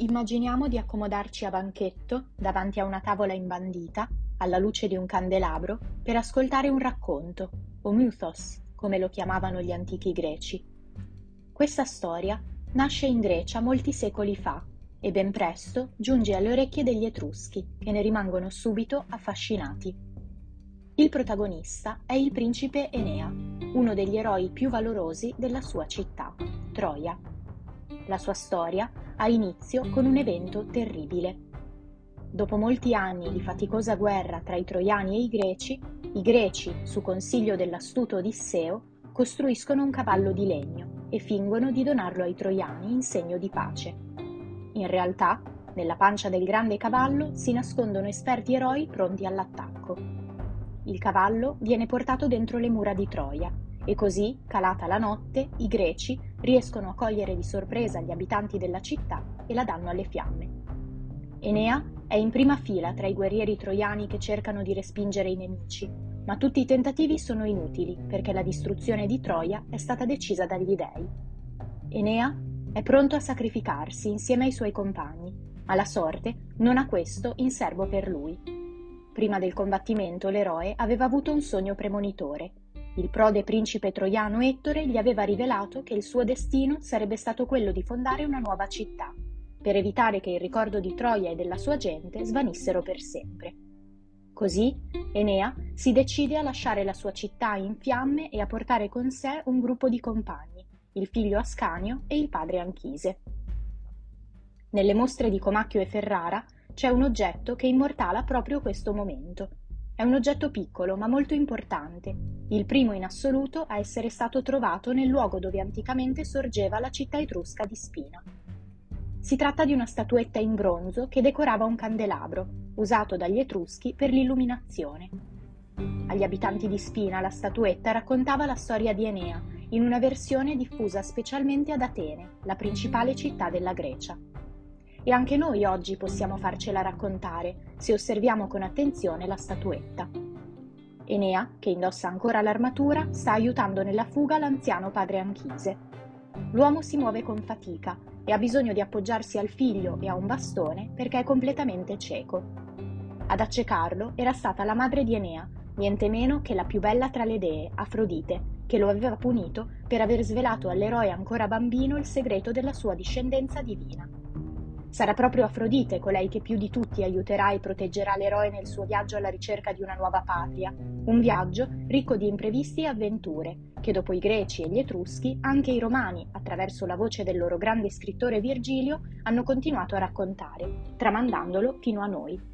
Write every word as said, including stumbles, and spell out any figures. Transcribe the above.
Immaginiamo di accomodarci a banchetto, davanti a una tavola imbandita, alla luce di un candelabro, per ascoltare un racconto, o mythos, come lo chiamavano gli antichi greci. Questa storia nasce in Grecia molti secoli fa e ben presto giunge alle orecchie degli Etruschi, che ne rimangono subito affascinati. Il protagonista è il principe Enea, uno degli eroi più valorosi della sua città, Troia. La sua storia ha inizio con un evento terribile. Dopo molti anni di faticosa guerra tra i troiani e i greci, i greci, su consiglio dell'astuto Odisseo, costruiscono un cavallo di legno e fingono di donarlo ai troiani in segno di pace. In realtà, nella pancia del grande cavallo si nascondono esperti eroi pronti all'attacco. Il cavallo viene portato dentro le mura di Troia e così, calata la notte, i greci riescono a cogliere di sorpresa gli abitanti della città e la danno alle fiamme. Enea è in prima fila tra i guerrieri troiani che cercano di respingere i nemici, ma tutti i tentativi sono inutili perché la distruzione di Troia è stata decisa dagli dei. Enea è pronto a sacrificarsi insieme ai suoi compagni, ma la sorte non ha questo in serbo per lui. Prima del combattimento l'eroe aveva avuto un sogno premonitore. Il prode principe troiano Ettore gli aveva rivelato che il suo destino sarebbe stato quello di fondare una nuova città, per evitare che il ricordo di Troia e della sua gente svanissero per sempre. Così Enea si decide a lasciare la sua città in fiamme e a portare con sé un gruppo di compagni, il figlio Ascanio e il padre Anchise. Nelle mostre di Comacchio e Ferrara c'è un oggetto che immortala proprio questo momento. È un oggetto piccolo ma molto importante, il primo in assoluto a essere stato trovato nel luogo dove anticamente sorgeva la città etrusca di Spina. Si tratta di una statuetta in bronzo che decorava un candelabro, usato dagli Etruschi per l'illuminazione. Agli abitanti di Spina la statuetta raccontava la storia di Enea, in una versione diffusa specialmente ad Atene, la principale città della Grecia. E anche noi oggi possiamo farcela raccontare, se osserviamo con attenzione la statuetta. Enea, che indossa ancora l'armatura, sta aiutando nella fuga l'anziano padre Anchise. L'uomo si muove con fatica e ha bisogno di appoggiarsi al figlio e a un bastone perché è completamente cieco. Ad accecarlo era stata la madre di Enea, niente meno che la più bella tra le dee, Afrodite, che lo aveva punito per aver svelato all'eroe ancora bambino il segreto della sua discendenza divina. Sarà proprio Afrodite colei che più di tutti aiuterà e proteggerà l'eroe nel suo viaggio alla ricerca di una nuova patria, un viaggio ricco di imprevisti e avventure, che dopo i Greci e gli Etruschi, anche i Romani, attraverso la voce del loro grande scrittore Virgilio, hanno continuato a raccontare, tramandandolo fino a noi.